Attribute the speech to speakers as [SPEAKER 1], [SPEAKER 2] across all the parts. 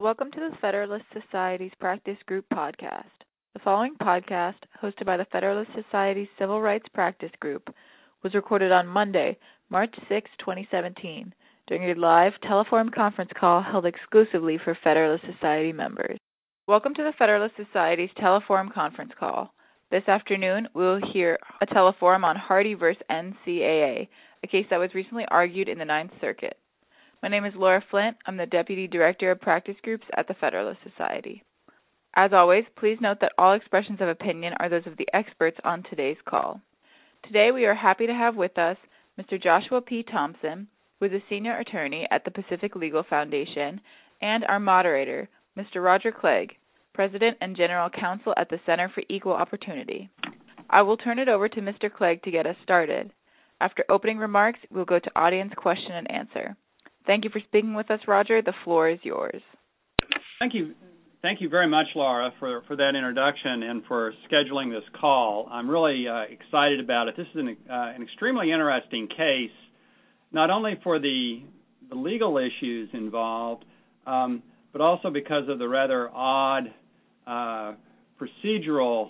[SPEAKER 1] Welcome to the Federalist Society's Practice Group podcast. The following podcast, hosted by the Federalist Society's Civil Rights Practice Group, was recorded on Monday, March 6, 2017, during a live telephone conference call held exclusively for Federalist Society members. Welcome to the Federalist Society's teleforum conference call. This afternoon, we will hear a teleforum on Hardy v. NCAA, a case that was recently argued in the Ninth Circuit. My name is Laura Flint. I'm the Deputy Director of Practice Groups at the Federalist Society. As always, please note that all expressions of opinion are those of the experts on today's call. Today, we are happy to have with us Mr. Joshua P. Thompson, who is a Senior Attorney at the Pacific Legal Foundation, and our moderator, Mr. Roger Clegg, President and General Counsel at the Center for Equal Opportunity. I will turn it over to Mr. Clegg to get us started. After opening remarks, we'll go to audience question and answer. Thank you for speaking with us, Roger. The floor is yours.
[SPEAKER 2] Thank you. Thank you very much, Laura, for that introduction and for scheduling this call. I'm really excited about it. This is an extremely interesting case, not only for the legal issues involved, but also because of the rather odd procedural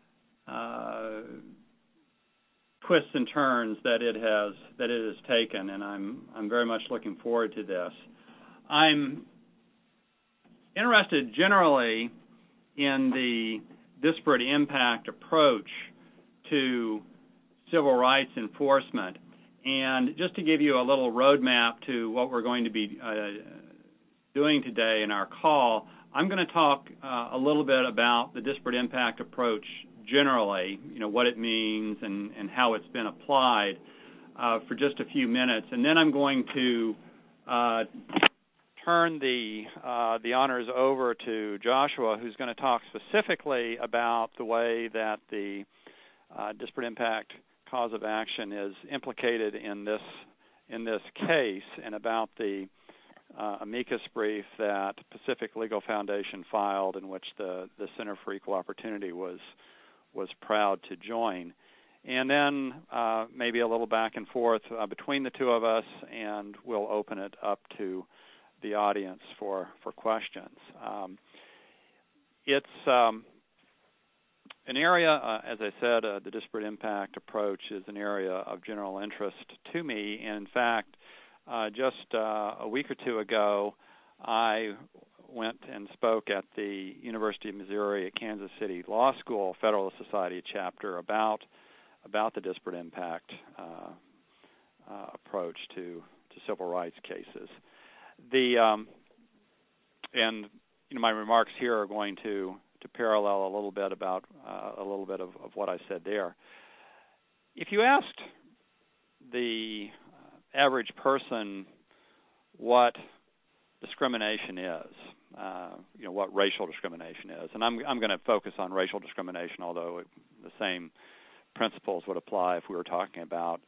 [SPEAKER 2] twists and turns that it has taken, and I'm very much looking forward to this. I'm interested generally in the disparate impact approach to civil rights enforcement, and just to give you a little roadmap to what we're going to be doing today in our call, I'm going to talk a little bit about the disparate impact approach generally, what it means and how it's been applied for just a few minutes. And then I'm going to turn the honors over to Joshua, who's going to talk specifically about the way that the disparate impact cause of action is implicated in this case, and about the amicus brief that Pacific Legal Foundation filed, in which the Center for Equal Opportunity was proud to join. And then maybe a little back and forth between the two of us, and we'll open it up to the audience for questions. It's an area, as I said, the disparate impact approach is an area of general interest to me. And in fact, just a week or two ago, I went and spoke at the University of Missouri at Kansas City Law School Federalist Society chapter about the disparate impact approach to civil rights cases. My remarks here are going to parallel a little bit about of what I said there. If you asked the average person what discrimination is, what racial discrimination is, and I'm going to focus on racial discrimination, although the same principles would apply if we were talking about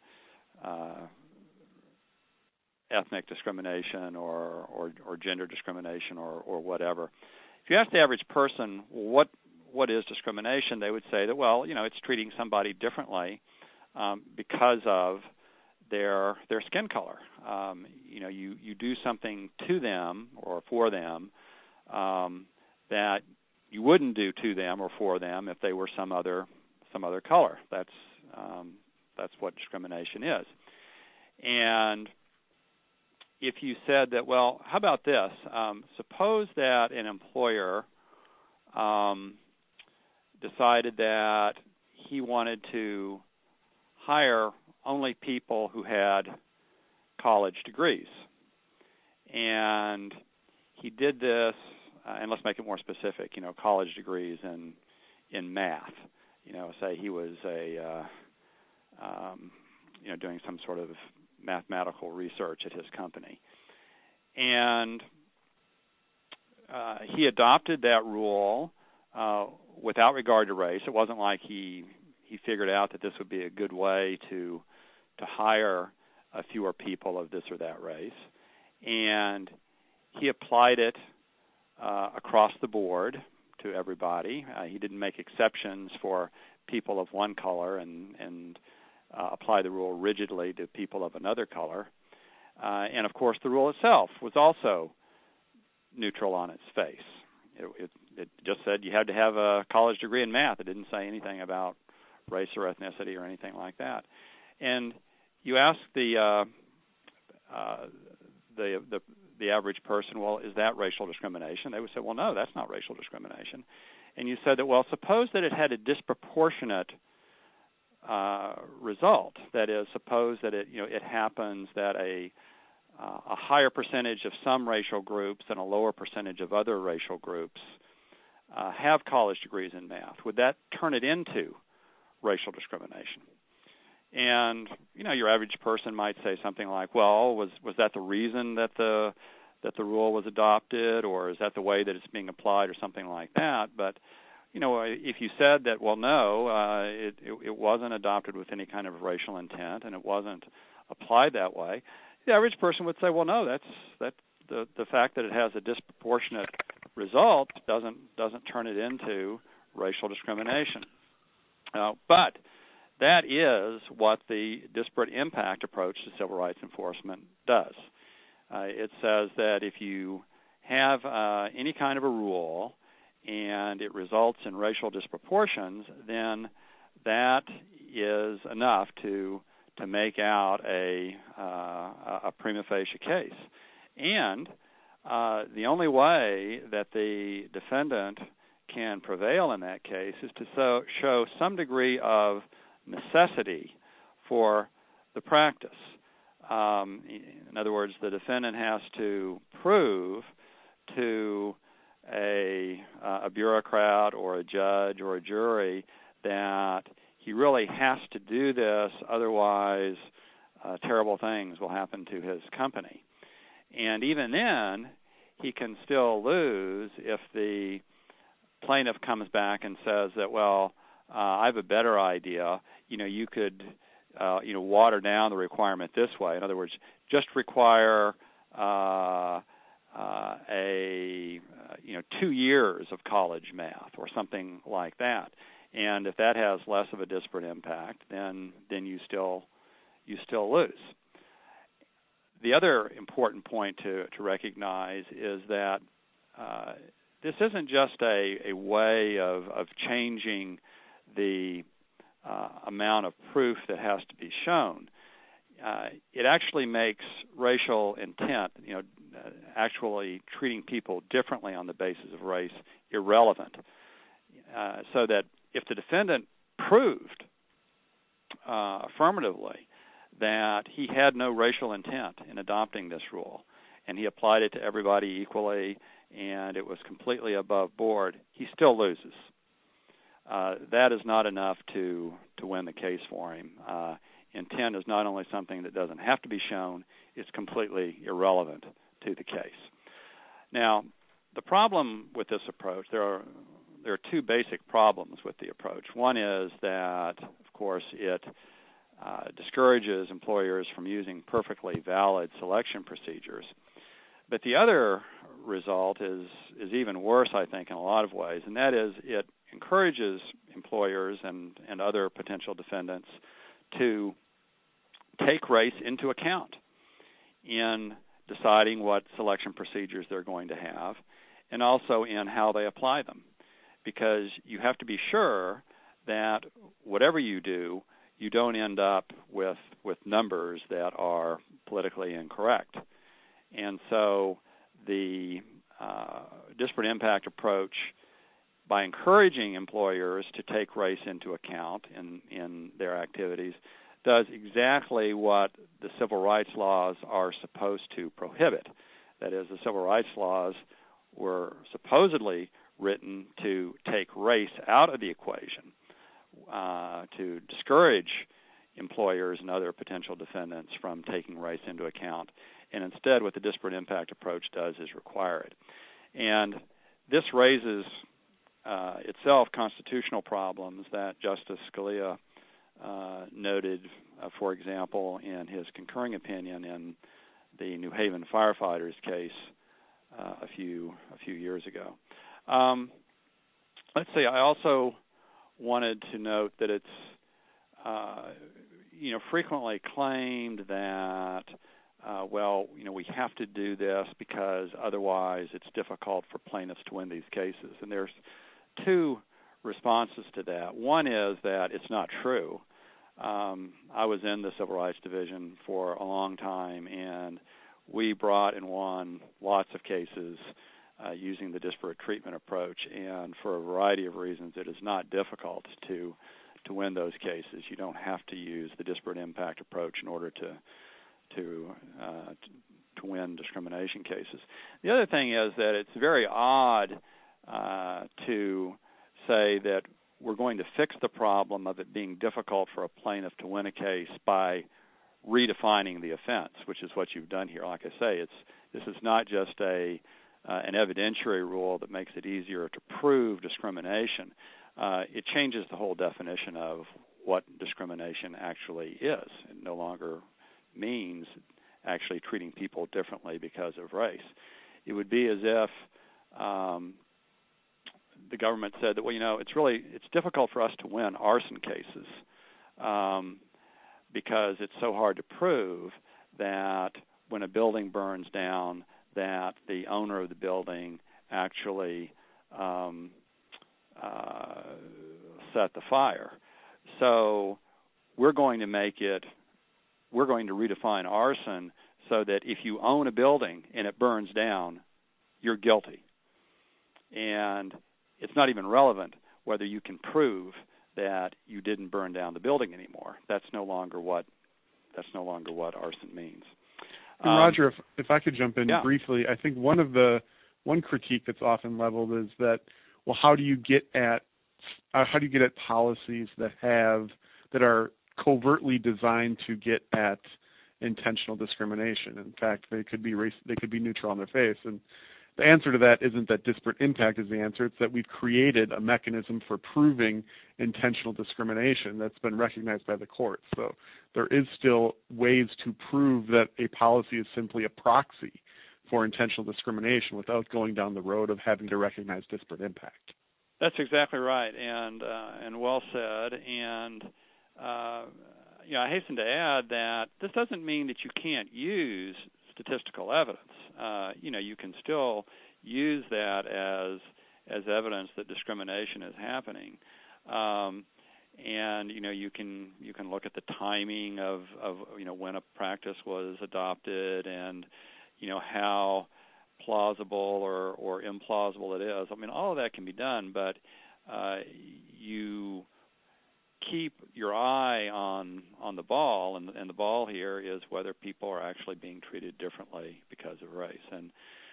[SPEAKER 2] ethnic discrimination or gender discrimination or whatever. If you ask the average person what is discrimination, they would say that, it's treating somebody differently because of their skin color. You do something to them or for them that you wouldn't do to them or for them if they were some other color. That's what discrimination is. And if you said that, how about this? Suppose that an employer decided that he wanted to hire only people who had college degrees. And he did this, and let's make it more specific, college degrees in math. Say he was doing some sort of mathematical research at his company. And he adopted that rule without regard to race. It wasn't like he figured out that this would be a good way to hire fewer people of this or that race. And he applied it across the board to everybody. He didn't make exceptions for people of one color and apply the rule rigidly to people of another color. And, of course, the rule itself was also neutral on its face. It just said you had to have a college degree in math. It didn't say anything about race or ethnicity or anything like that. And you ask the average person, well, is that racial discrimination? They would say, well, no, that's not racial discrimination. And you said that, well, suppose that it had a disproportionate result. That is, suppose that it happens that a higher percentage of some racial groups and a lower percentage of other racial groups have college degrees in math. Would that turn it into racial discrimination? And your average person might say something like, well, was that the reason that the rule was adopted, or is that the way that it's being applied, or something like that? But if you said that, well, no, it wasn't adopted with any kind of racial intent, and it wasn't applied that way, the average person would say, well, no, that's the fact that it has a disproportionate result doesn't turn it into racial discrimination. But that is what the disparate impact approach to civil rights enforcement does. It says that if you have any kind of a rule and it results in racial disproportions, then that is enough to make out a prima facie case. And the only way that the defendant can prevail in that case is to show some degree of necessity for the practice. In other words, the defendant has to prove to a bureaucrat or a judge or a jury that he really has to do this, otherwise terrible things will happen to his company. And even then, he can still lose if the plaintiff comes back and says that, well, I have a better idea. You could, water down the requirement this way. In other words, just require 2 years of college math or something like that. And if that has less of a disparate impact, then you still lose. The other important point to recognize is that this isn't just a way of changing the amount of proof that has to be shown. It actually makes racial intent, actually treating people differently on the basis of race, irrelevant. So that if the defendant proved affirmatively that he had no racial intent in adopting this rule, and he applied it to everybody equally, and it was completely above board, he still loses. That is not enough to win the case for him. Intent is not only something that doesn't have to be shown, it's completely irrelevant to the case. Now, the problem with this approach, there are two basic problems with the approach. One is that, of course, it discourages employers from using perfectly valid selection procedures. But the other result is even worse, I think, in a lot of ways, and that is it encourages employers and other potential defendants to take race into account in deciding what selection procedures they're going to have, and also in how they apply them. Because you have to be sure that whatever you do, you don't end up with numbers that are politically incorrect. And so the disparate impact approach, by encouraging employers to take race into account in their activities, does exactly what the civil rights laws are supposed to prohibit. That is, the civil rights laws were supposedly written to take race out of the equation, to discourage employers and other potential defendants from taking race into account. And instead, what the disparate impact approach does is require it. And this raises itself constitutional problems that Justice Scalia noted, for example, in his concurring opinion in the New Haven firefighters case a few years ago. Let's see. I also wanted to note that it's frequently claimed that well, we have to do this because otherwise it's difficult for plaintiffs to win these cases. And there's two responses to that. One is that it's not true. I was in the Civil Rights Division for a long time, and we brought and won lots of cases using the disparate treatment approach. And for a variety of reasons, it is not difficult to win those cases. You don't have to use the disparate impact approach in order to win discrimination cases. The other thing is that it's very odd to say that we're going to fix the problem of it being difficult for a plaintiff to win a case by redefining the offense, which is what you've done here. Like I say, this is not just an evidentiary rule that makes it easier to prove discrimination. It changes the whole definition of what discrimination actually is. It no longer means actually treating people differently because of race. It would be as if the government said that, it's difficult for us to win arson cases because it's so hard to prove that when a building burns down that the owner of the building actually set the fire. So we're going to redefine arson so that if you own a building and it burns down, you're guilty. And it's not even relevant whether you can prove that you didn't burn down the building anymore. That's no longer what arson means.
[SPEAKER 3] And Roger, if I could jump in briefly, I think one critique that's often leveled is that, well, how do you get at policies that are covertly designed to get at intentional discrimination? In fact, they could be neutral on their face. And the answer to that isn't that disparate impact is the answer. It's that we've created a mechanism for proving intentional discrimination that's been recognized by the courts. So there is still ways to prove that a policy is simply a proxy for intentional discrimination without going down the road of having to recognize disparate impact.
[SPEAKER 2] That's exactly right, and well said. And I hasten to add that this doesn't mean that you can't use statistical evidence. You can still use that as evidence that discrimination is happening, and you can look at the timing of when a practice was adopted and how plausible or implausible it is. I mean, all of that can be done, but you keep your eye on the ball, and the ball here is whether people are actually being treated differently because of race. And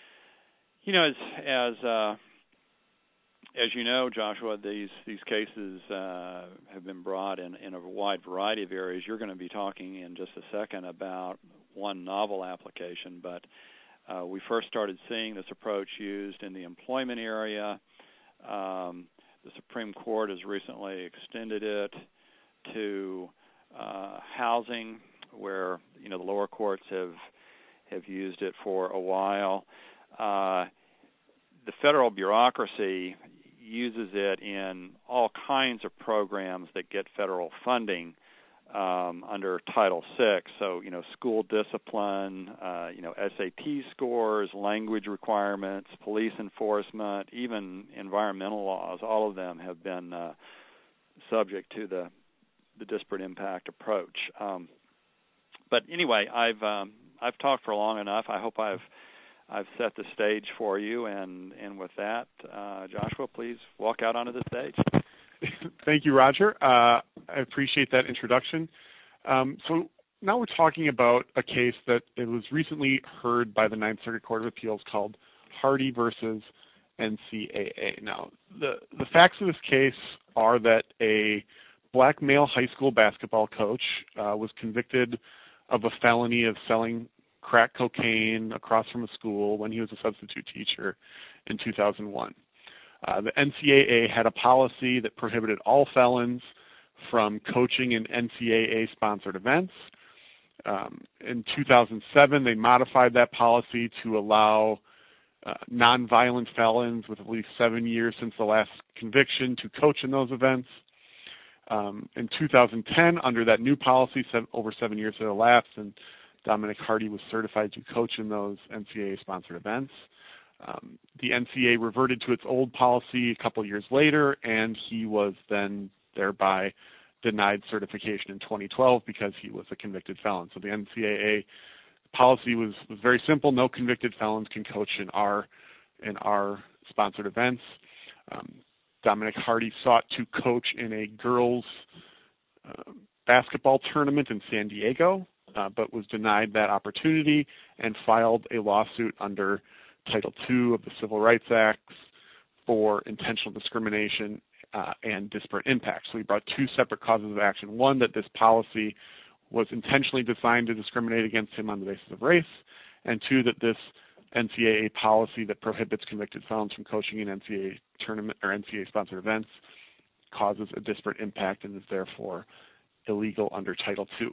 [SPEAKER 2] as you know, Joshua, these cases have been brought in a wide variety of areas. You're going to be talking in just a second about one novel application, but we first started seeing this approach used in the employment area. The Supreme Court has recently extended it to housing, where the lower courts have used it for a while. The federal bureaucracy uses it in all kinds of programs that get federal funding under Title VI. So, school discipline, SAT scores, language requirements, police enforcement, even environmental laws. All of them have been subject to the disparate impact approach. But anyway, I've talked for long enough. I hope I've set the stage for you, and with that, Joshua, please walk out onto the stage.
[SPEAKER 3] Thank you, Roger. I appreciate that introduction. So now we're talking about a case that it was recently heard by the Ninth Circuit Court of Appeals called Hardy versus NCAA. Now, the facts of this case are that a black male high school basketball coach was convicted of a felony of selling crack cocaine across from a school when he was a substitute teacher in 2001. The NCAA had a policy that prohibited all felons from coaching in NCAA-sponsored events. In 2007, they modified that policy to allow nonviolent felons with at least 7 years since the last conviction to coach in those events. In 2010, under that new policy, over 7 years had elapsed, and Dominic Hardy was certified to coach in those NCAA-sponsored events. The NCAA reverted to its old policy a couple years later, and he was then thereby denied certification in 2012 because he was a convicted felon. So the NCAA policy was very simple: no convicted felons can coach in our sponsored events. Dominic Hardy sought to coach in a girls' basketball tournament in San Diego, but was denied that opportunity and filed a lawsuit under Title II of the Civil Rights Act for intentional discrimination and disparate impact. So he brought two separate causes of action. One, that this policy was intentionally designed to discriminate against him on the basis of race, and two, that this NCAA policy that prohibits convicted felons from coaching in NCAA tournament or NCAA-sponsored events causes a disparate impact and is therefore illegal under Title II.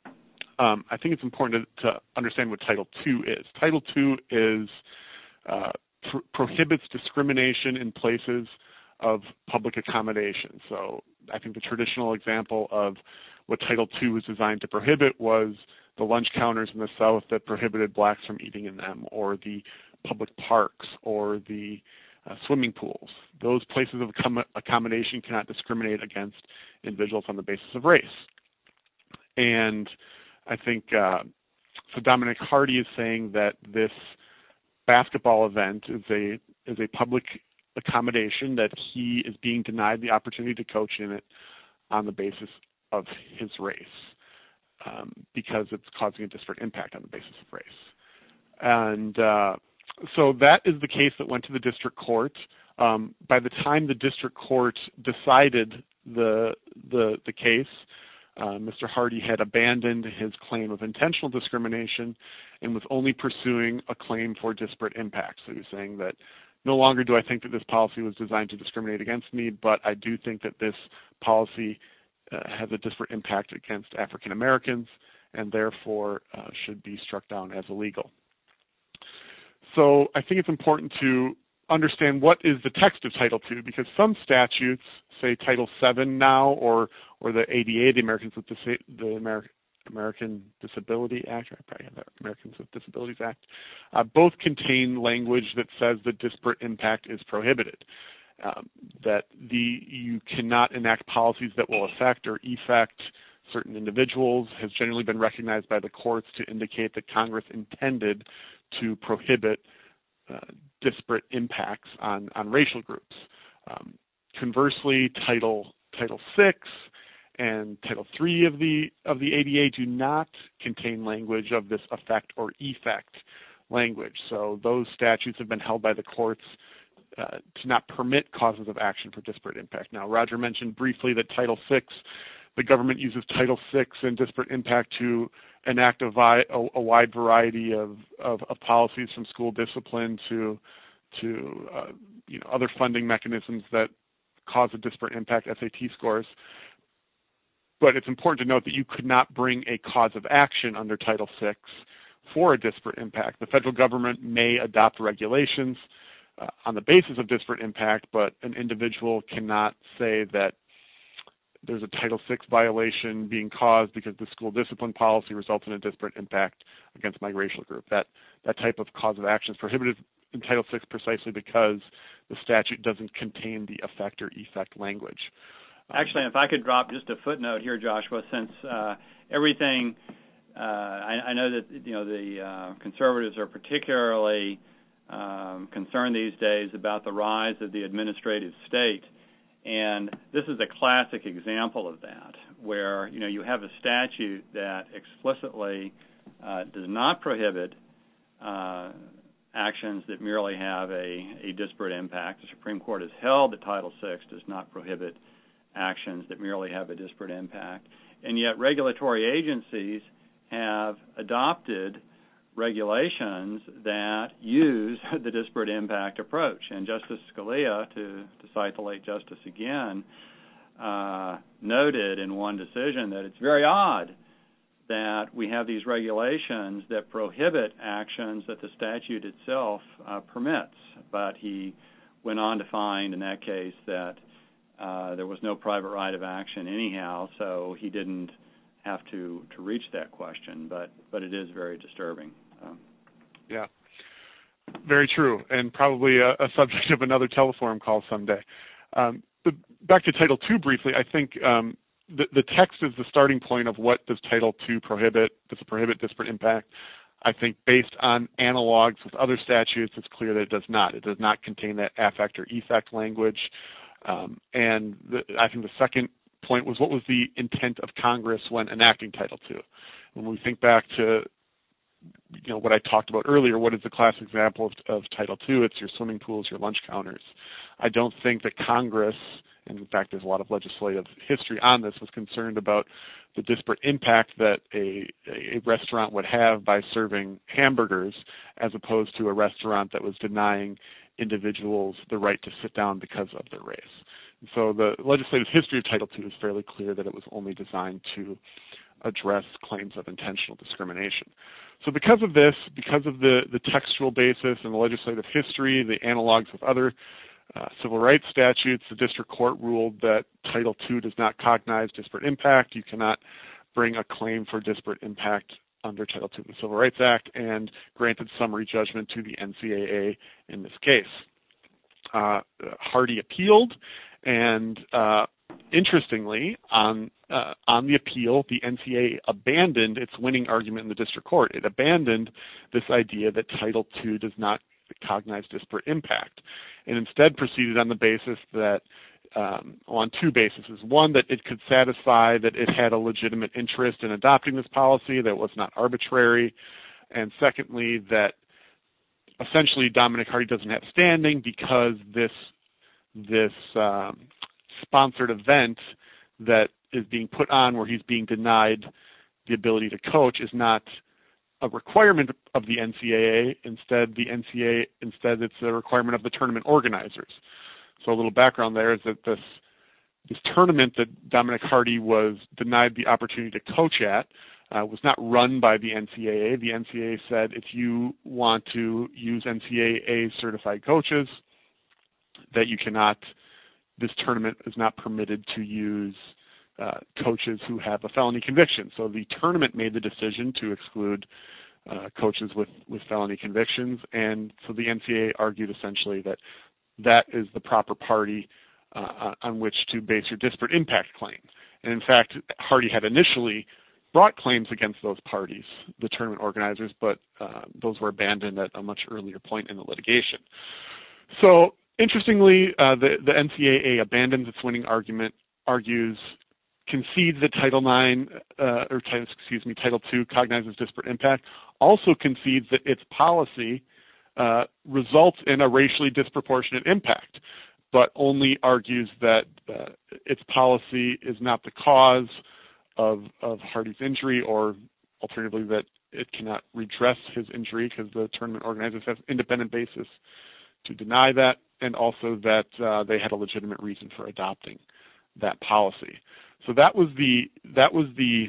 [SPEAKER 3] I think it's important to understand what Title II is. Title II is prohibits discrimination in places of public accommodation. So I think the traditional example of what Title II was designed to prohibit was the lunch counters in the South that prohibited blacks from eating in them, or the public parks, or the swimming pools. Those places of accommodation cannot discriminate against individuals on the basis of race. And I think so Dominic Hardy is saying that this basketball event is a public accommodation, that he is being denied the opportunity to coach in it on the basis of his race, because it's causing a disparate impact on the basis of race. And so that is the case that went to the district court. By the time the district court decided the case, Mr. Hardy had abandoned his claim of intentional discrimination and was only pursuing a claim for disparate impact. So he was saying that no longer do I think that this policy was designed to discriminate against me, but I do think that this policy has a disparate impact against African Americans and therefore should be struck down as illegal. So I think it's important to understand what is the text of Title II, because some statutes, say Title VII now, or the ADA, the American Disability Act, or I probably have that, Americans with Disabilities Act, both contain language that says that disparate impact is prohibited, that you cannot enact policies that will affect or effect certain individuals has generally been recognized by the courts to indicate that Congress intended to prohibit disparate impacts on racial groups. Conversely, Title VI and Title III of the ADA do not contain language of this affect or effect language. So those statutes have been held by the courts to not permit causes of action for disparate impact. Now, Roger mentioned briefly that Title VI, the government uses Title VI and disparate impact to enact a wide variety of policies, from school discipline to other funding mechanisms that cause a disparate impact, SAT scores. But it's important to note that you could not bring a cause of action under Title VI for a disparate impact. The federal government may adopt regulations on the basis of disparate impact, but an individual cannot say that there's a Title VI violation being caused because the school discipline policy results in a disparate impact against my racial group. That type of cause of action is prohibited in Title VI precisely because the statute doesn't contain the affect or effect language.
[SPEAKER 2] Actually, if I could drop just a footnote here, Joshua, since everything, I know that the conservatives are particularly concerned these days about the rise of the administrative state. And this is a classic example of that, where you have a statute that explicitly does not prohibit actions that merely have a disparate impact. The Supreme Court has held that Title VI does not prohibit actions that merely have a disparate impact. And yet regulatory agencies have adopted regulations that use the disparate impact approach. And Justice Scalia, to cite the late Justice again, noted in one decision that it's very odd that we have these regulations that prohibit actions that the statute itself permits. But he went on to find in that case that there was no private right of action anyhow, so he didn't have to reach that question, but it is very disturbing.
[SPEAKER 3] Yeah, very true, and probably a subject of another Teleforum call someday. But back to Title II briefly, I think the text is the starting point of what does Title II prohibit. Does it prohibit disparate impact? I think based on analogs with other statutes, it's clear that it does not. It does not contain that affect or effect language. I think the second point was, what was the intent of Congress when enacting Title II? When we think back to what I talked about earlier, what is the classic example of Title II? It's your swimming pools, your lunch counters. I don't think that Congress, and in fact there's a lot of legislative history on this, was concerned about the disparate impact that a restaurant would have by serving hamburgers as opposed to a restaurant that was denying individuals the right to sit down because of their race. And so the legislative history of Title II is fairly clear that it was only designed to address claims of intentional discrimination. So because of this, because of the textual basis and the legislative history, the analogs with other civil rights statutes, the district court ruled that Title II does not cognize disparate impact. You cannot bring a claim for disparate impact under Title II of the Civil Rights Act, and granted summary judgment to the NCAA in this case. Hardy appealed, and interestingly, on the appeal, the NCAA abandoned its winning argument in the district court. It abandoned this idea that Title II does not cognize disparate impact, and instead proceeded on the basis that, on two bases. One, that it could satisfy that it had a legitimate interest in adopting this policy, that it was not arbitrary, and secondly, that essentially Dominic Hardy doesn't have standing because this sponsored event that is being put on where he's being denied the ability to coach is not a requirement of the NCAA. Instead, it's a requirement of the tournament organizers. So a little background there is that this tournament that Dominic Hardy was denied the opportunity to coach at was not run by the NCAA. The NCAA said, if you want to use NCAA certified coaches, that you cannot, this tournament is not permitted to use coaches who have a felony conviction. So the tournament made the decision to exclude coaches with felony convictions, and so the NCAA argued essentially that is the proper party on which to base your disparate impact claim. And in fact, Hardy had initially brought claims against those parties, the tournament organizers, but those were abandoned at a much earlier point in the litigation. So interestingly, the NCAA abandons its winning argument, concedes that Title II cognizes disparate impact, also concedes that its policy results in a racially disproportionate impact, but only argues that its policy is not the cause of Hardy's injury, or alternatively that it cannot redress his injury because the tournament organizers have independent basis to deny that, and also that they had a legitimate reason for adopting that policy. So that was the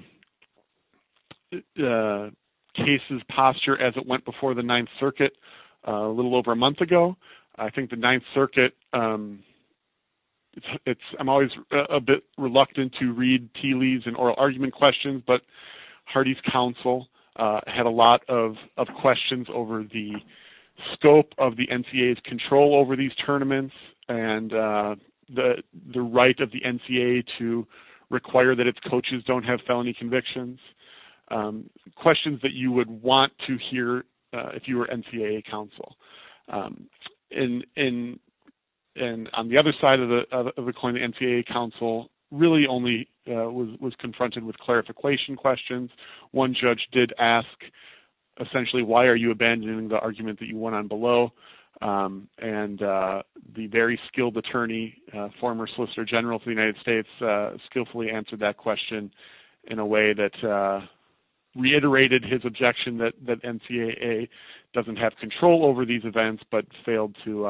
[SPEAKER 3] case's posture as it went before the Ninth Circuit a little over a month ago. I think the Ninth Circuit, I'm always a bit reluctant to read tea leaves and oral argument questions, but Hardy's counsel had a lot of questions over the scope of the NCAA's control over these tournaments and the right of the NCAA to require that its coaches don't have felony convictions, questions that you would want to hear if you were NCAA counsel. And on the other side of the coin, the NCAA counsel really only was confronted with clarification questions. One judge did ask, essentially, why are you abandoning the argument that you won on below? And the very skilled attorney, former Solicitor General of the United States, skillfully answered that question in a way that reiterated his objection that NCAA doesn't have control over these events, but failed to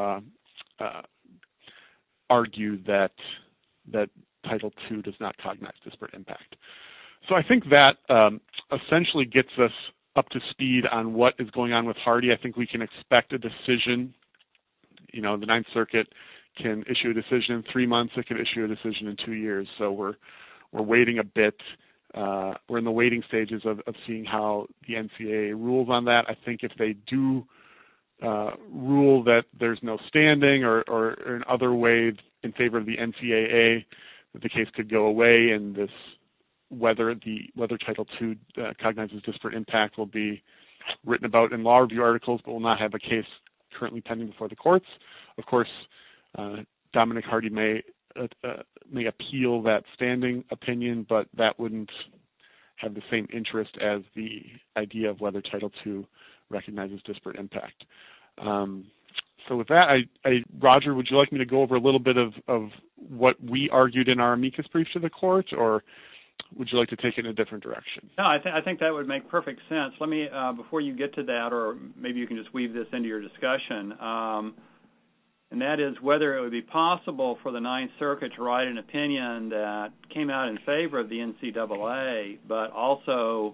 [SPEAKER 3] argue that Title II does not cognize disparate impact. So I think that essentially gets us up to speed on what is going on with Hardy. I think we can expect a decision. The Ninth Circuit can issue a decision in 3 months. It can issue a decision in 2 years. So we're waiting a bit we're in the waiting stages of seeing how the NCAA rules on that. I think if they do rule that there's no standing or in other ways in favor of the NCAA, that the case could go away, and this whether Title II cognizes disparate impact will be written about in law review articles, but will not have a case currently pending before the courts. Of course, Dominic Hardy may appeal that standing opinion, but that wouldn't have the same interest as the idea of whether Title II recognizes disparate impact. So with that, Roger, would you like me to go over a little bit of what we argued in our amicus brief to the court, or would you like to take it in a different direction?
[SPEAKER 2] No, I think that would make perfect sense. Let me, before you get to that, or maybe you can just weave this into your discussion, and that is whether it would be possible for the Ninth Circuit to write an opinion that came out in favor of the NCAA, but also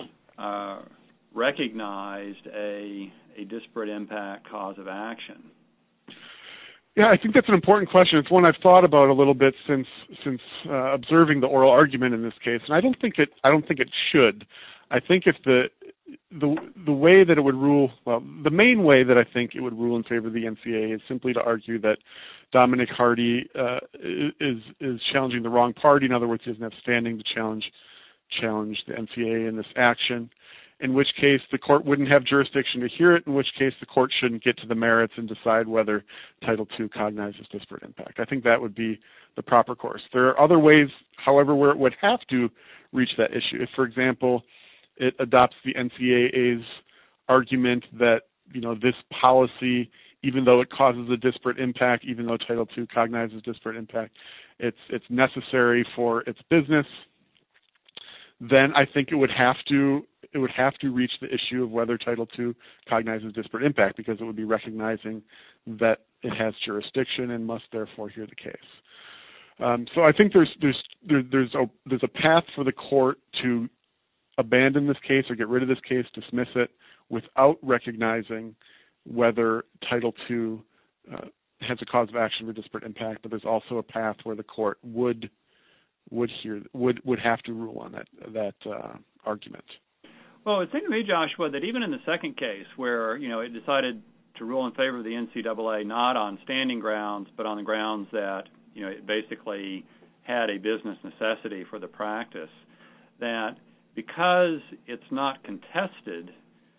[SPEAKER 2] recognized a disparate impact cause of action.
[SPEAKER 3] Yeah, I think that's an important question. It's one I've thought about a little bit since observing the oral argument in this case, and I don't think it should. I think if the way that it would rule, well, the main way that I think it would rule in favor of the NCAA is simply to argue that Dominic Hardy is challenging the wrong party. In other words, he doesn't have standing to challenge the NCAA in this action, in which case the court wouldn't have jurisdiction to hear it, in which case the court shouldn't get to the merits and decide whether Title II cognizes disparate impact. I think that would be the proper course. There are other ways, however, where it would have to reach that issue. If, for example, it adopts the NCAA's argument that, this policy, even though it causes a disparate impact, even though Title II cognizes disparate impact, it's necessary for its business, then I think it would have to reach the issue of whether Title II cognizes disparate impact, because it would be recognizing that it has jurisdiction and must therefore hear the case. So I think there's a path for the court to abandon this case or get rid of this case, dismiss it, without recognizing whether Title II has a cause of action for disparate impact. But there's also a path where the court would have to rule on that argument.
[SPEAKER 2] Well, it seemed to me, Joshua, that even in the second case where, it decided to rule in favor of the NCAA not on standing grounds, but on the grounds that, it basically had a business necessity for the practice, that because it's not contested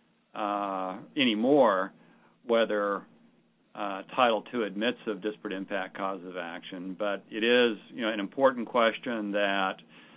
[SPEAKER 2] anymore whether Title II admits of disparate impact causes of action, but it is, an important question that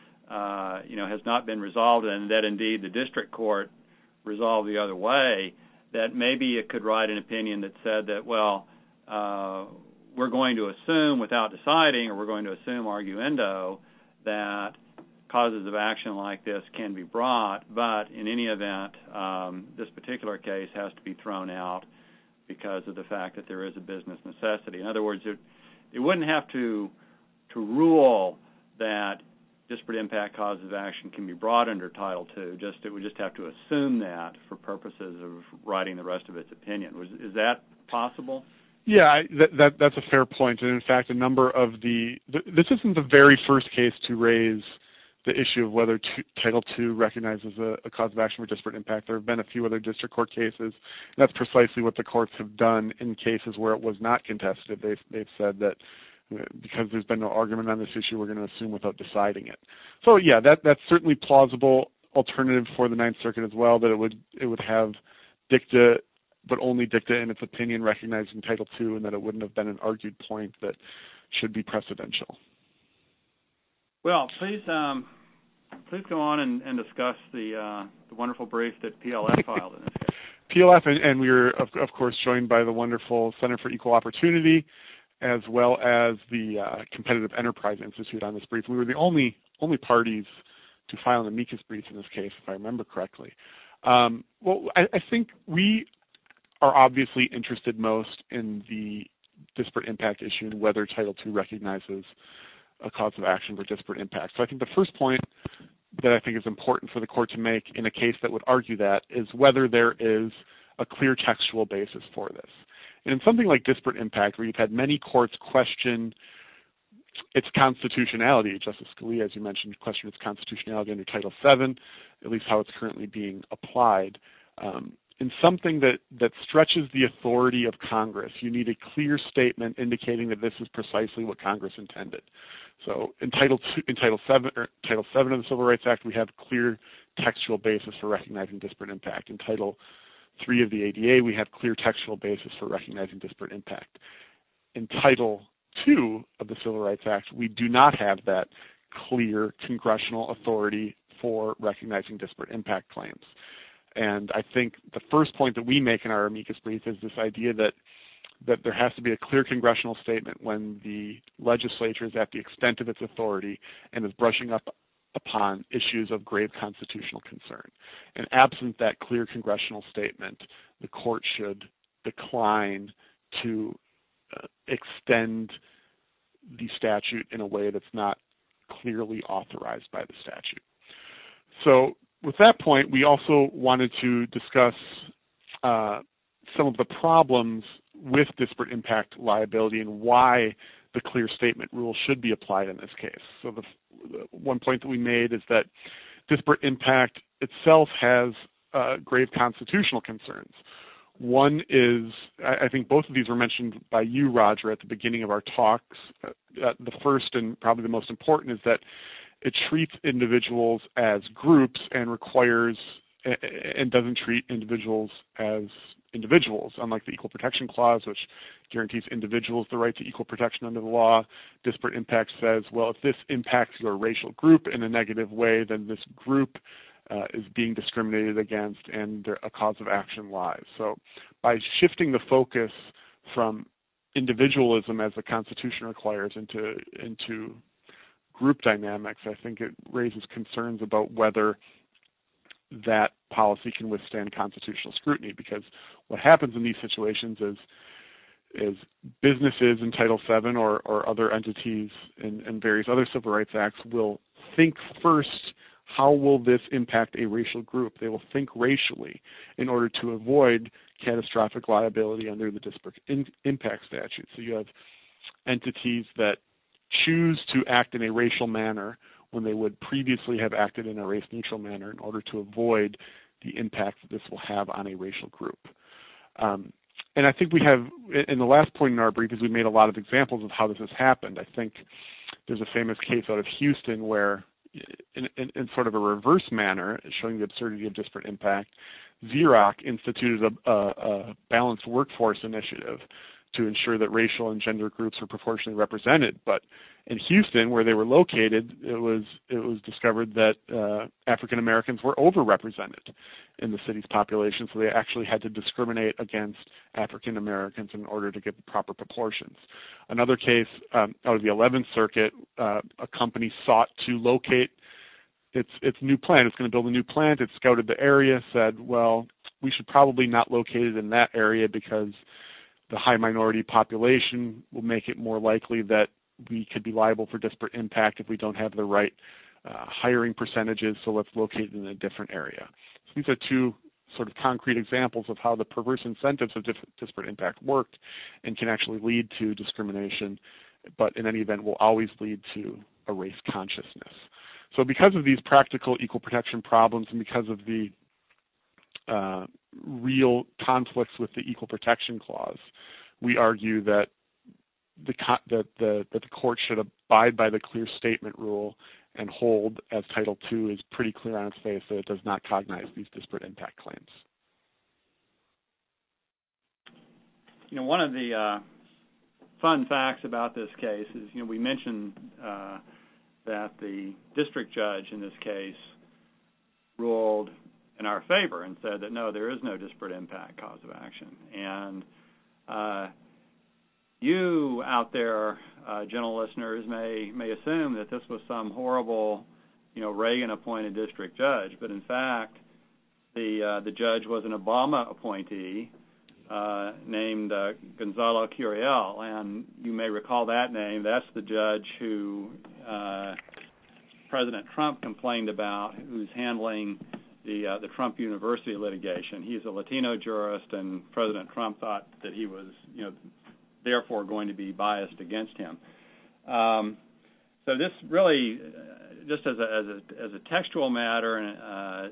[SPEAKER 2] has not been resolved, and that indeed the district court resolved the other way, that maybe it could write an opinion that said that, well, we're going to assume without deciding, or we're going to assume arguendo, that causes of action like this can be brought, but in any event, this particular case has to be thrown out because of the fact that there is a business necessity. In other words, it wouldn't have to rule that disparate impact causes of action can be brought under Title II. It would just have to assume that for purposes of writing the rest of its opinion. Is that possible?
[SPEAKER 3] Yeah, that's a fair point. And in fact, a number of this isn't the very first case to raise the issue of whether Title II recognizes a cause of action for disparate impact. There have been a few other district court cases, and that's precisely what the courts have done in cases where it was not contested. They've said that because there's been no argument on this issue, we're going to assume without deciding it. So yeah, that's certainly plausible alternative for the Ninth Circuit as well, that it would have dicta, but only dicta in its opinion recognizing Title II, and that it wouldn't have been an argued point that should be precedential.
[SPEAKER 2] Well, please go on and discuss the wonderful brief that PLF filed in this case.
[SPEAKER 3] PLF, and we were, of course, joined by the wonderful Center for Equal Opportunity, as well as the Competitive Enterprise Institute on this brief. We were the only parties to file an amicus brief in this case, if I remember correctly. Well, I think we are obviously interested most in the disparate impact issue and whether Title II recognizes a cause of action for disparate impact. So I think the first point that I think is important for the court to make in a case that would argue that is whether there is a clear textual basis for this. And in something like disparate impact, where you've had many courts question its constitutionality. Justice Scalia, as you mentioned, questioned its constitutionality under Title VII, at least how it's currently being applied. In something that stretches the authority of Congress, you need a clear statement indicating that this is precisely what Congress intended. So in Title VII of the Civil Rights Act, we have clear textual basis for recognizing disparate impact. In Title III of the ADA, we have clear textual basis for recognizing disparate impact. In Title II of the Civil Rights Act, we do not have that clear congressional authority for recognizing disparate impact claims. And I think the first point that we make in our amicus brief is this idea that there has to be a clear congressional statement when the legislature is at the extent of its authority and is brushing up upon issues of grave constitutional concern. And absent that clear congressional statement, the court should decline to extend the statute in a way that's not clearly authorized by the statute. So with that point, we also wanted to discuss some of the problems with disparate impact liability and why the clear statement rule should be applied in this case. So the one point that we made is that disparate impact itself has grave constitutional concerns. One is, I think both of these were mentioned by you, Roger, at the beginning of our talks. The first and probably the most important is that it treats individuals as groups and doesn't treat individuals as individuals, unlike the Equal Protection Clause, which guarantees individuals the right to equal protection under the law. Disparate impact says, well, if this impacts your racial group in a negative way, then this group is being discriminated against and a cause of action lies. So by shifting the focus from individualism, as the Constitution requires, into group dynamics, I think it raises concerns about whether that policy can withstand constitutional scrutiny, because what happens in these situations is businesses in Title VII or other entities in various other civil rights acts will think first, how will this impact a racial group? They will think racially in order to avoid catastrophic liability under the disparate impact statute. So you have entities that choose to act in a racial manner when they would previously have acted in a race-neutral manner in order to avoid the impact that this will have on a racial group. And I think we have, in the last point in our brief, is we made a lot of examples of how this has happened. I think there's a famous case out of Houston where, in sort of a reverse manner, showing the absurdity of disparate impact, Xerox instituted a balanced workforce initiative to ensure that racial and gender groups were proportionally represented. But in Houston, where they were located, it was discovered that African Americans were overrepresented in the city's population, so they actually had to discriminate against African Americans in order to get the proper proportions. Another case out of the 11th Circuit, a company sought to locate its new plant. It's going to build a new plant. It scouted the area, said, well, we should probably not locate it in that area because the high minority population will make it more likely that we could be liable for disparate impact if we don't have the right hiring percentages, so let's locate it in a different area. So these are two sort of concrete examples of how the perverse incentives of disparate impact work and can actually lead to discrimination, but in any event will always lead to a race consciousness. So because of these practical equal protection problems and because of the real conflicts with the Equal Protection Clause, we argue that the court should abide by the clear statement rule and hold, as Title II is pretty clear on its face, that it does not cognize these disparate impact claims.
[SPEAKER 2] You know, one of the fun facts about this case is, we mentioned that the district judge in this case ruled in our favor and said that no, there is no disparate impact cause of action. And you out there, gentle listeners, may assume that this was some horrible, Reagan-appointed district judge, but in fact, the judge was an Obama appointee named Gonzalo Curiel, and you may recall that name. That's the judge who President Trump complained about, who's handling the Trump University litigation. He's a Latino jurist, and President Trump thought that he was, therefore going to be biased against him. So this really, just as a textual matter,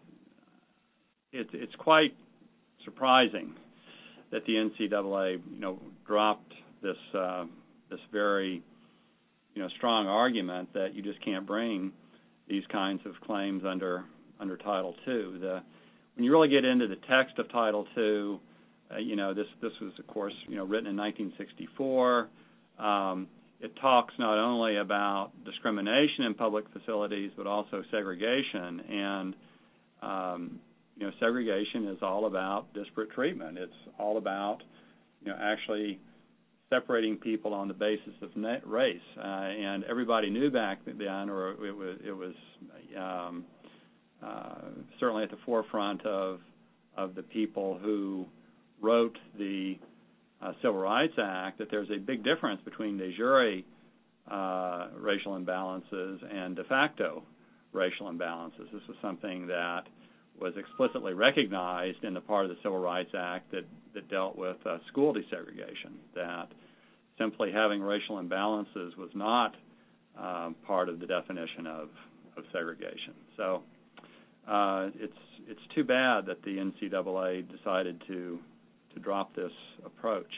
[SPEAKER 2] it's quite surprising that the NCAA, dropped this very, strong argument that you just can't bring these kinds of claims under Title II. When you really get into the text of Title II, this was, of course, written in 1964. It talks not only about discrimination in public facilities, but also segregation. And, segregation is all about disparate treatment. It's all about, actually separating people on the basis of race. And everybody knew back then, or it was certainly at the forefront of the people who wrote the Civil Rights Act, that there's a big difference between de jure racial imbalances and de facto racial imbalances. This was something that was explicitly recognized in the part of the Civil Rights Act that dealt with school desegregation, that simply having racial imbalances was not part of the definition of segregation. So it's too bad that the NCAA decided to drop this approach.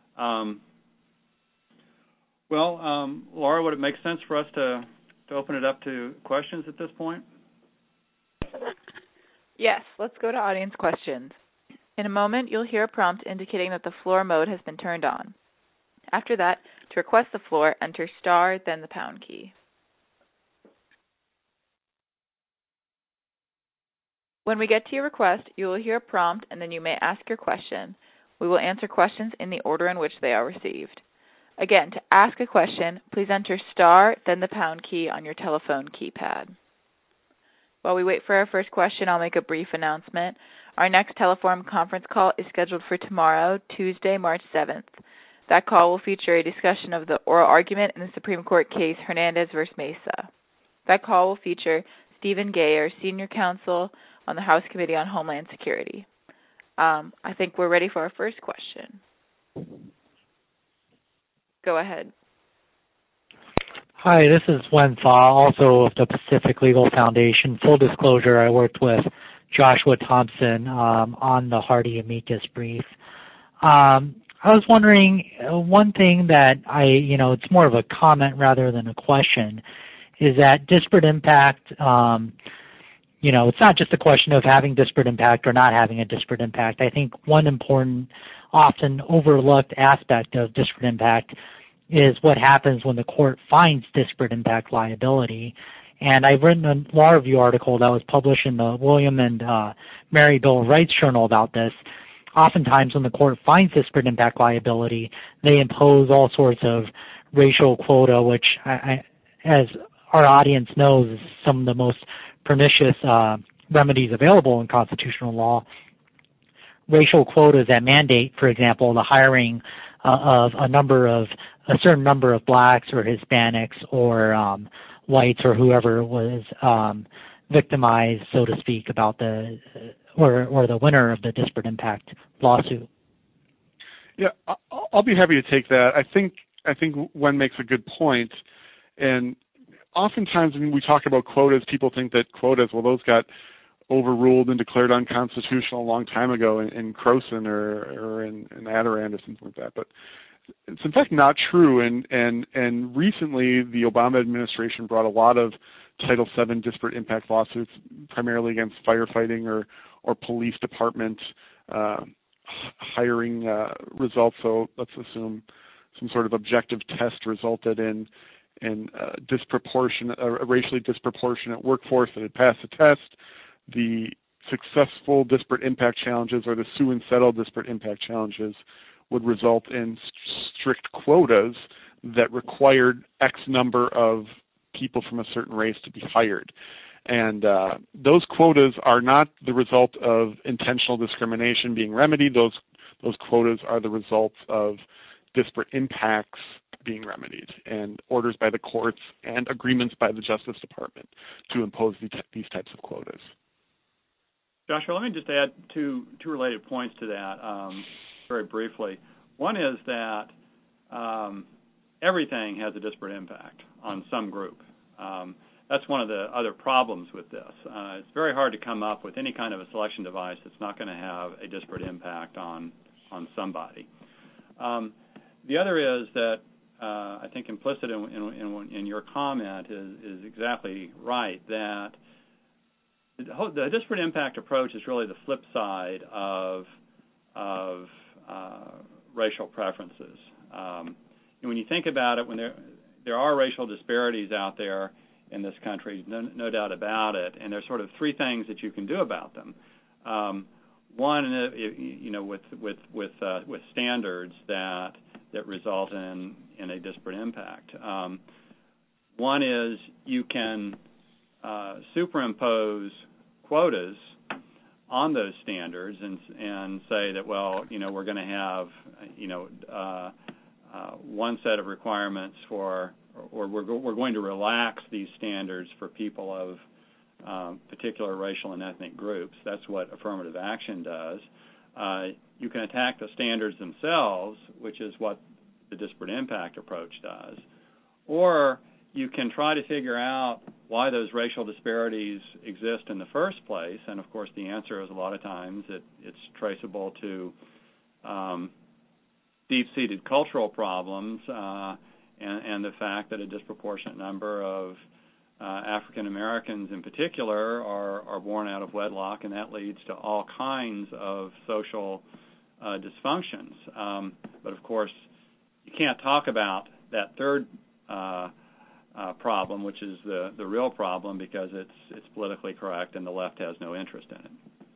[SPEAKER 2] Laura, would it make sense for us to open it up to questions at this point?
[SPEAKER 1] Yes, let's go to audience questions. In a moment, you'll hear a prompt indicating that the floor mode has been turned on. After that, to request the floor, enter star, then the pound key. When we get to your request, you will hear a prompt, and then you may ask your question. We will answer questions in the order in which they are received. Again, to ask a question, please enter star, then the pound key on your telephone keypad. While we wait for our first question, I'll make a brief announcement. Our next Teleforum conference call is scheduled for tomorrow, Tuesday, March 7th. That call will feature a discussion of the oral argument in the Supreme Court case Hernandez v. Mesa. That call will feature Stephen Gayer, Senior Counsel on the House Committee on Homeland Security. I think we're ready for our first question. Go ahead.
[SPEAKER 4] Hi, this is Wen Fa, also of the Pacific Legal Foundation. Full disclosure, I worked with Joshua Thompson on the Hardy amicus brief. I was wondering, one thing that it's more of a comment rather than a question, is that disparate impact, it's not just a question of having disparate impact or not having a disparate impact. I think one important, often overlooked aspect of disparate impact is what happens when the court finds disparate impact liability. And I've written a law review article that was published in the William and Mary Bill of Rights Journal about this. Oftentimes when the court finds disparate impact liability, they impose all sorts of racial quota, which, as our audience knows, is some of the most pernicious remedies available in constitutional law. Racial quotas that mandate, for example, the hiring of a certain number of blacks or Hispanics or whites or whoever was victimized, so to speak, about the winner of the disparate impact lawsuit.
[SPEAKER 3] Yeah, I'll be happy to take that. I think Wen makes a good point, and oftentimes when we talk about quotas, people think that quotas, those got overruled and declared unconstitutional a long time ago in Croson or in Adirond or something like that. But it's in fact not true. And recently the Obama administration brought a lot of Title VII disparate impact lawsuits, primarily against firefighting or police department hiring results. So let's assume some sort of objective test resulted in a racially disproportionate workforce that had passed the test. The successful disparate impact challenges or the sue and settle disparate impact challenges would result in strict quotas that required X number of people from a certain race to be hired. And those quotas are not the result of intentional discrimination being remedied. Those quotas are the results of disparate impacts being remedied and orders by the courts and agreements by the Justice Department to impose these types of quotas.
[SPEAKER 2] Joshua, let me just add two related points to that very briefly. One is that everything has a disparate impact on some group. That's one of the other problems with this. It's very hard to come up with any kind of a selection device that's not going to have a disparate impact on somebody. The other is that I think implicit in your comment is exactly right, that the disparate impact approach is really the flip side of racial preferences. And when you think about it, when there are racial disparities out there in this country, no doubt about it, and there's sort of three things that you can do about them. One, with standards that result in a disparate impact. One is you can superimpose quotas on those standards and say that, well, we're going to have one set of requirements for, or we're going to relax these standards for people of particular racial and ethnic groups. That's what affirmative action does. You can attack the standards themselves, which is what the disparate impact approach does. Or you can try to figure out why those racial disparities exist in the first place, and of course the answer is a lot of times it's traceable to deep-seated cultural problems and the fact that a disproportionate number of African Americans in particular are born out of wedlock, and that leads to all kinds of social dysfunctions. But of course, you can't talk about that third problem, which is the real problem, because it's politically correct and the left has no interest in it.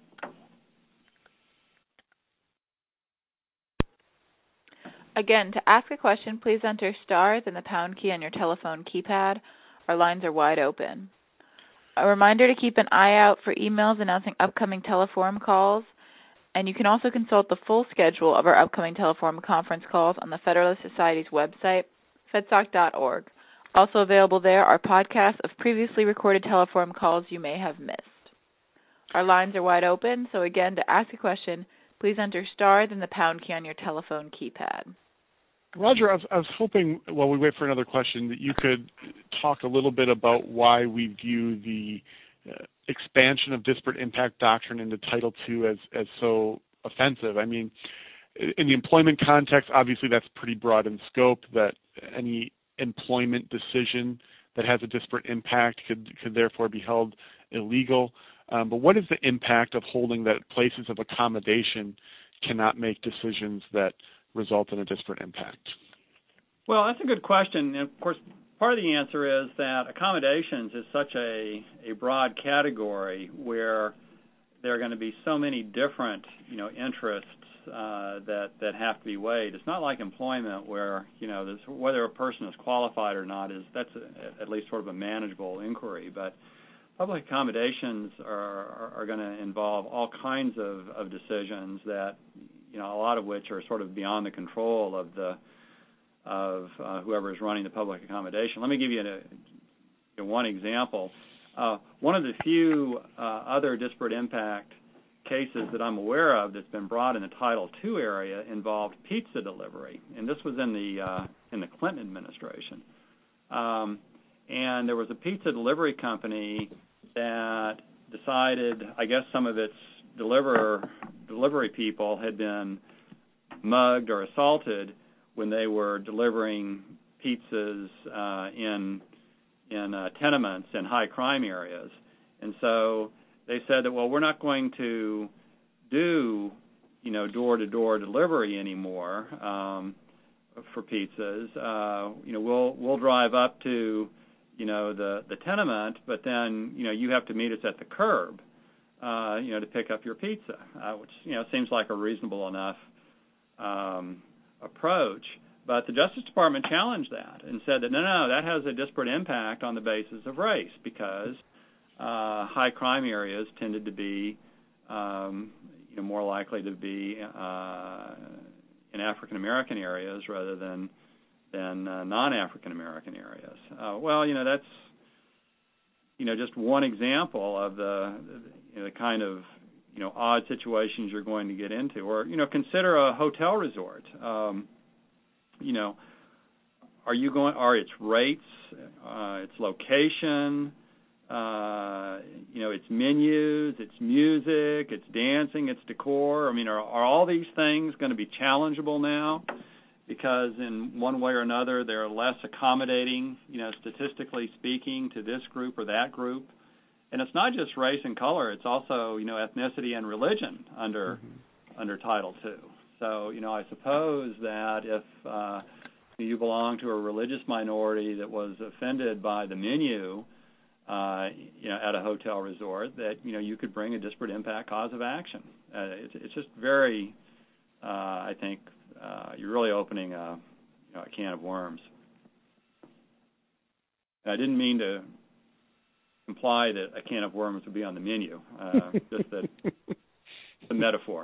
[SPEAKER 1] Again, to ask a question, please enter star, then the pound key on your telephone keypad. Our lines are wide open. A reminder to keep an eye out for emails announcing upcoming Teleforum calls, and you can also consult the full schedule of our upcoming Teleforum conference calls on the Federalist Society's website, fedsoc.org. Also available there are podcasts of previously recorded Teleforum calls you may have missed. Our lines are wide open, so again, to ask a question, please enter star, then the pound key on your telephone keypad.
[SPEAKER 3] Roger, I was hoping, while we wait for another question, that you could talk a little bit about why we view the expansion of disparate impact doctrine into Title II as so offensive. I mean, in the employment context, obviously that's pretty broad in scope, that any employment decision that has a disparate impact could therefore be held illegal. But what is the impact of holding that places of accommodation cannot make decisions that result in a disparate impact?
[SPEAKER 2] Well, that's a good question. And of course, part of the answer is that accommodations is such a broad category where there are going to be so many different, interests that have to be weighed. It's not like employment where, whether a person is qualified or not that's at least sort of a manageable inquiry. But public accommodations are going to involve all kinds of decisions that, a lot of which are sort of beyond the control of whoever is running the public accommodation. Let me give you one example. One of the few other disparate impact cases that I'm aware of that's been brought in the Title II area involved pizza delivery, and this was in the Clinton administration. And there was a pizza delivery company that decided, I guess some of its delivery people had been mugged or assaulted when they were delivering pizzas in tenements in high crime areas. And so they said that, well, we're not going to do, door-to-door delivery anymore for pizzas. We'll drive up to, the tenement, but then, you have to meet us at the curb, to pick up your pizza, which, seems like a reasonable enough approach. But the Justice Department challenged that and said that, no, that has a disparate impact on the basis of race, because high crime areas tended to be more likely to be in African American areas rather than non-African American areas. That's just one example of the kind of odd situations you're going to get into. Or consider a hotel resort. are its rates, its location, its menus, its music, its dancing, its decor? I mean, are all these things going to be challengeable now? Because in one way or another, they're less accommodating, statistically speaking, to this group or that group. And it's not just race and color; it's also, ethnicity and religion under Title II. So, I suppose that if you belong to a religious minority that was offended by the menu, at a hotel resort, that you could bring a disparate impact cause of action. It's just very, I think, you're really opening a can of worms. I didn't mean to imply that a can of worms would be on the menu. Just that the metaphor.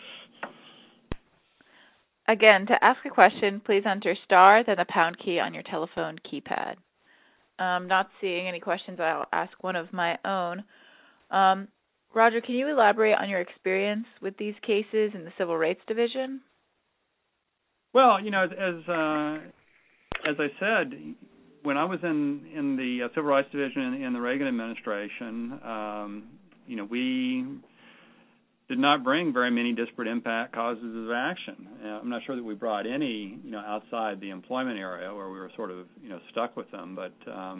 [SPEAKER 1] Again, to ask a question, please enter star, then the pound key on your telephone keypad. Not seeing any questions, I'll ask one of my own. Roger, can you elaborate on your experience with these cases in the Civil Rights Division?
[SPEAKER 2] Well, as I said, when I was in the Civil Rights Division in the Reagan administration, we did not bring very many disparate impact causes of action. I'm not sure that we brought any, outside the employment area where we were sort of, stuck with them. But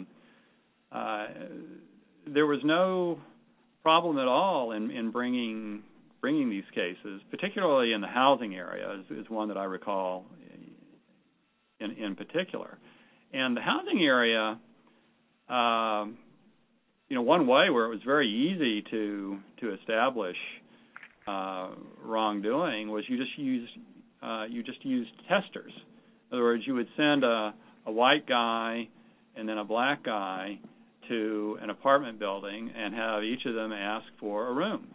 [SPEAKER 2] there was no problem at all in bringing these cases, particularly in the housing area, is one that I recall in particular. And the housing area, one way where it was very easy to establish wrongdoing was you just used testers. In other words, you would send a white guy and then a black guy to an apartment building and have each of them ask for a room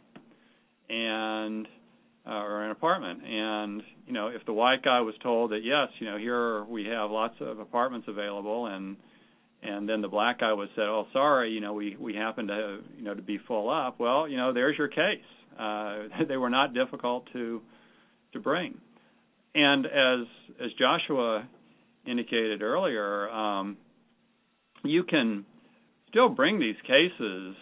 [SPEAKER 2] or an apartment. And if the white guy was told that yes, here we have lots of apartments available, and then the black guy was said, oh, sorry, we happen to to be full up. Well, there's your case. They were not difficult to bring. And as Joshua indicated earlier, you can still bring these cases,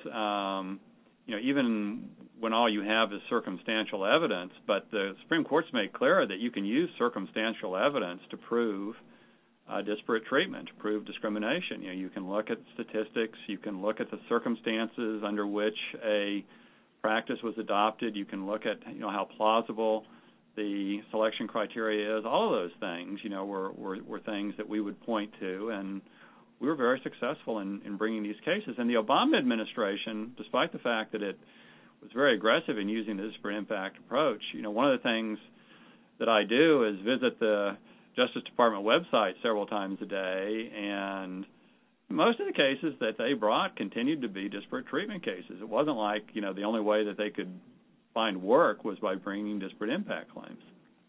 [SPEAKER 2] even when all you have is circumstantial evidence. But the Supreme Court's made clear that you can use circumstantial evidence to prove disparate treatment, to prove discrimination. You can look at statistics, you can look at the circumstances under which a practice was adopted, you can look at how plausible the selection criteria is. All of those things, were things that we would point to, and we were very successful in bringing these cases. And the Obama administration, despite the fact that it was very aggressive in using the disparate impact approach, one of the things that I do is visit the Justice Department website several times a day, and most of the cases that they brought continued to be disparate treatment cases. It wasn't like, the only way that they could find work was by bringing disparate impact claims.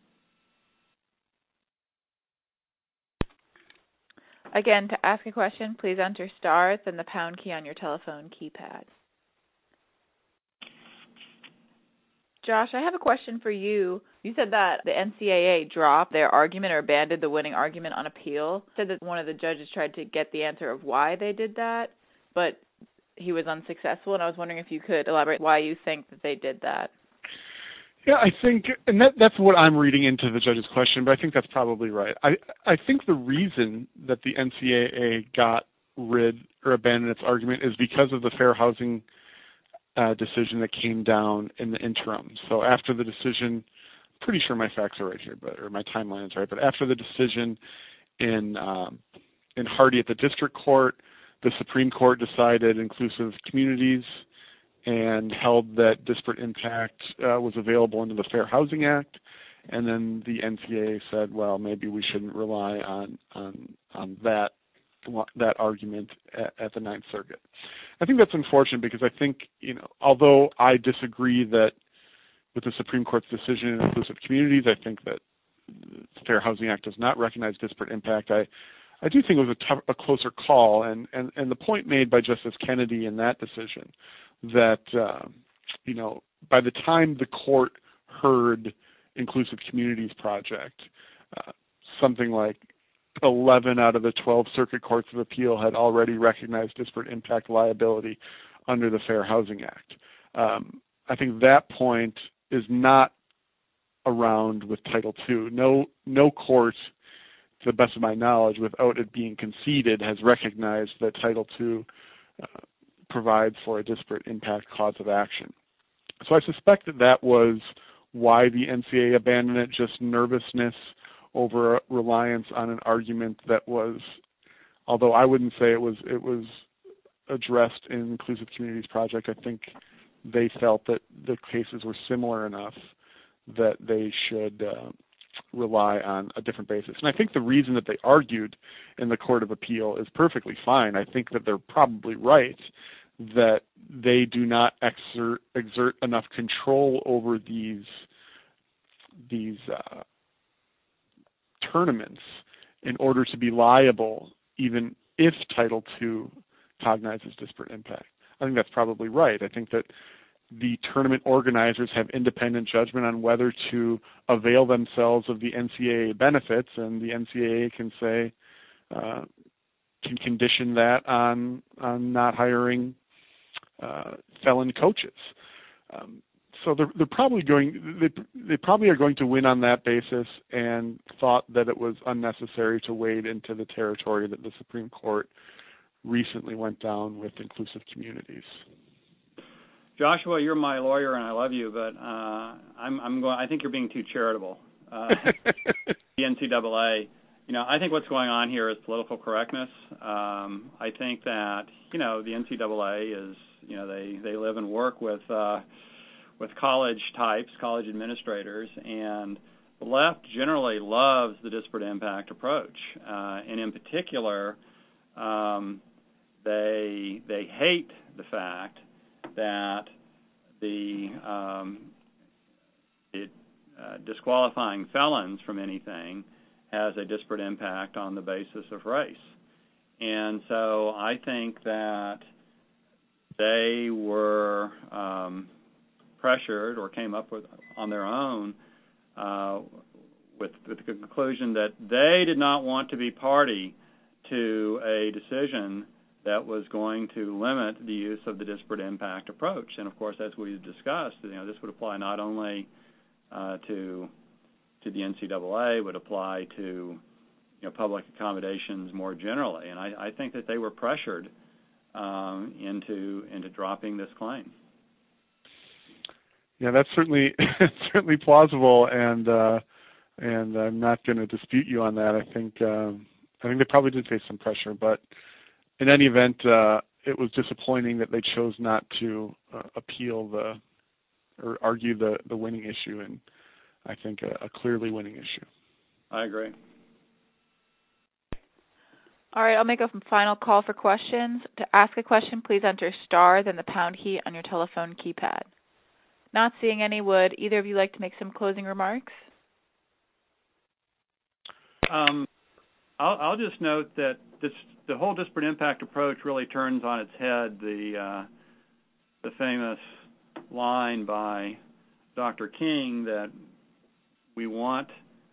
[SPEAKER 1] Again, to ask a question, please enter star, then the pound key on your telephone keypad. Josh, I have a question for you. You said that the NCAA dropped their argument or abandoned the winning argument on appeal. You said that one of the judges tried to get the answer of why they did that, but he was unsuccessful, and I was wondering if you could elaborate why you think that they did that.
[SPEAKER 3] Yeah, I think, and that's what I'm reading into the judge's question, but I think that's probably right. I think the reason that the NCAA got rid or abandoned its argument is because of the fair housing decision that came down in the interim. So after the decision, pretty sure my facts are right here, or my timeline is right, but after the decision in Hardy at the district court, the Supreme Court decided inclusive communities and held that disparate impact was available under the Fair Housing Act, and then the NCAA said, well, maybe we shouldn't rely on that argument at the Ninth Circuit. I think that's unfortunate because I think, although I disagree that with the Supreme Court's decision in inclusive communities, I think that the Fair Housing Act does not recognize disparate impact. I do think it was a closer call, and the point made by Justice Kennedy in that decision that, by the time the court heard Inclusive Communities Project, something like 11 out of the 12 circuit courts of appeal had already recognized disparate impact liability under the Fair Housing Act. I think that point is not around with Title II. No court, to the best of my knowledge, without it being conceded, has recognized that Title II provides for a disparate impact cause of action. So I suspect that was why the NCAA abandoned it, just nervousness over reliance on an argument that was, although I wouldn't say it was addressed in Inclusive Communities Project, I think they felt that the cases were similar enough that they should rely on a different basis. And I think the reason that they argued in the Court of Appeal is perfectly fine. I think that they're probably right that they do not exert enough control over these tournaments in order to be liable, even if Title II cognizes disparate impact. I think that's probably right. I think that the tournament organizers have independent judgment on whether to avail themselves of the NCAA benefits, and the NCAA can say, can condition that on not hiring felon coaches. So they're probably they probably are going to win on that basis, and thought that it was unnecessary to wade into the territory that the Supreme Court recently went down with Inclusive Communities.
[SPEAKER 2] Joshua, you're my lawyer, and I love you, but I think you're being too charitable. The NCAA, I think what's going on here is political correctness. I think that the NCAA is, they live and work with college types, college administrators, and the left generally loves the disparate impact approach, and in particular, they hate the fact that disqualifying felons from anything has a disparate impact on the basis of race. And so I think that they were pressured or came up with on their own with the conclusion that they did not want to be party to a decision that was going to limit the use of the disparate impact approach. And of course, as we've discussed, this would apply not only to the NCAA, would apply to public accommodations more generally. And I think that they were pressured into dropping this claim.
[SPEAKER 3] Yeah, that's certainly plausible, and I'm not going to dispute you on that. I think they probably did face some pressure, but in any event, it was disappointing that they chose not to appeal or argue the winning issue, and I think a clearly winning issue.
[SPEAKER 2] I agree.
[SPEAKER 1] All right, I'll make a final call for questions. To ask a question, please enter star, then the pound key on your telephone keypad. Not seeing any, would either of you like to make some closing remarks?
[SPEAKER 2] I'll just note that the whole disparate impact approach really turns on its head the famous line by Dr. King that we want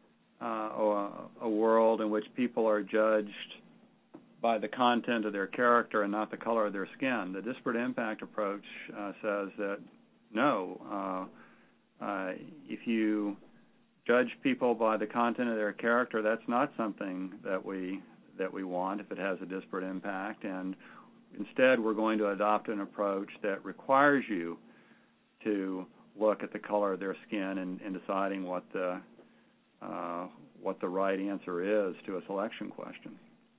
[SPEAKER 2] a world in which people are judged by the content of their character and not the color of their skin. The disparate impact approach says that no, if you judge people by the content of their character, that's not something that we want if it has a disparate impact, and instead we're going to adopt an approach that requires you to look at the color of their skin in deciding what the right answer is to a selection question.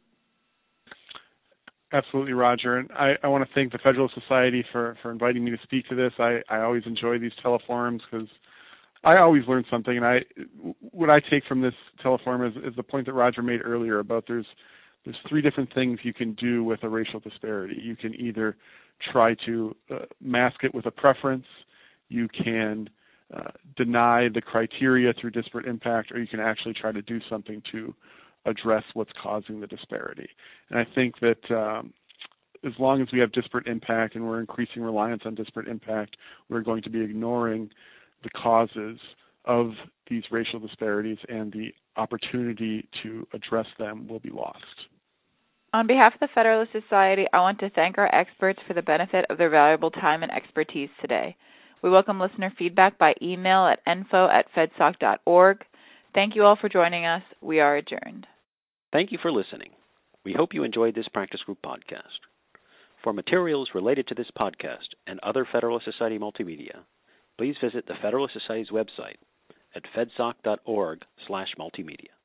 [SPEAKER 3] Absolutely, Roger. And I want to thank the Federalist Society for inviting me to speak to this. I always enjoy these teleforums because I always learn something. And what I take from this teleforum is the point that Roger made earlier about there's three different things you can do with a racial disparity. You can either try to mask it with a preference, you can deny the criteria through disparate impact, or you can actually try to do something to address what's causing the disparity. And I think that as long as we have disparate impact and we're increasing reliance on disparate impact, we're going to be ignoring the causes of these racial disparities and the opportunity to address them will be lost.
[SPEAKER 1] On behalf of the Federalist Society, I want to thank our experts for the benefit of their valuable time and expertise today. We welcome listener feedback by email at info@fedsoc.org. Thank you all for joining us. We are adjourned.
[SPEAKER 5] Thank you for listening. We hope you enjoyed this practice group podcast. For materials related to this podcast and other Federalist Society multimedia, please visit the Federalist Society's website at fedsoc.org/multimedia.